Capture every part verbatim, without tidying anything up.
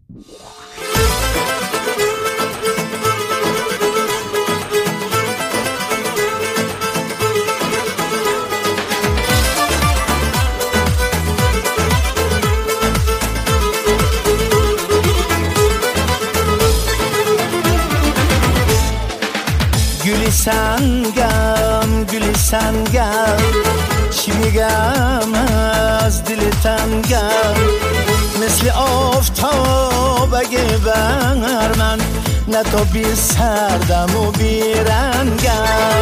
سنگم گلی سنگم چی میگم از دل تنگم مثل آفتاب اگه بر من نه تو بی سردم و بی رنگم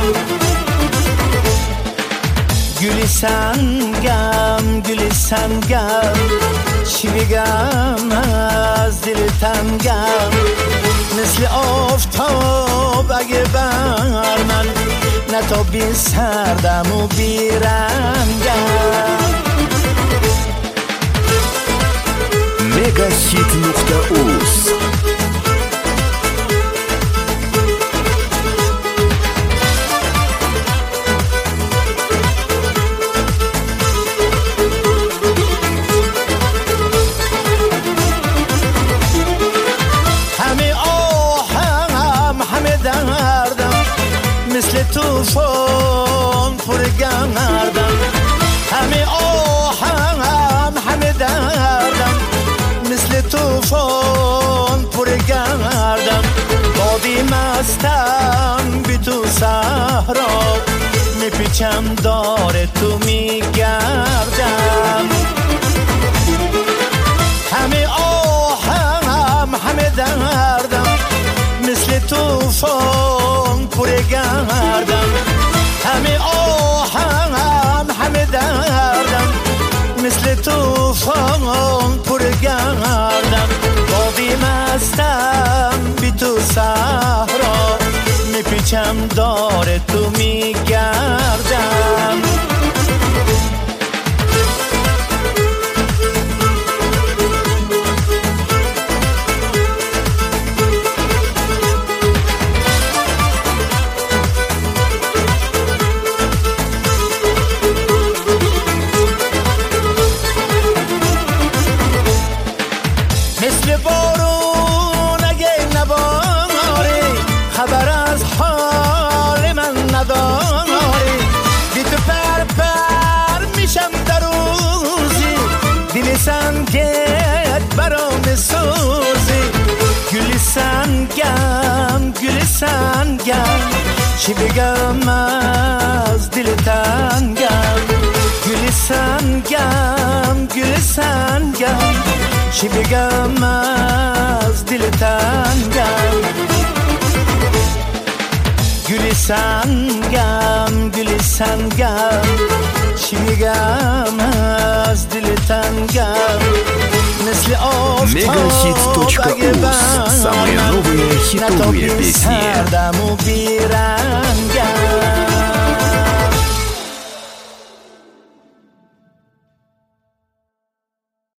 گلی سنگم گلی سنگم چی میگم از دل تنگم مثل آفتاب اگه بر من نه تا بی سردم و بی رنگم مگاهیت نقطه اوز مثل توفان پر گردم همه آهم همه دردم مثل توفان پر گردم بادی مستم بی تو صحرا میپیچم دار تو میگردم همه آهم همه دردم مثل توفان پر گردم همه آهم همه دردم مثل توفان پر گردم بادی مستم بی تو صحرا میپیچم دار تو میگردم مثل بارون اگه نباری خبر از حال من نداری بی تو پر پر میشم در روزی دل سنگت برام سوزی گلی سنگم گلی سنگم چی بگم از دل تنگم گلی سنگم گلی سنگم چی بگم از دل تنگم گلی سنگم گلی سنگم چی بگم از دل تنگم مثل آفتاب اگه بر من نه تا بی سردم و بی رنگم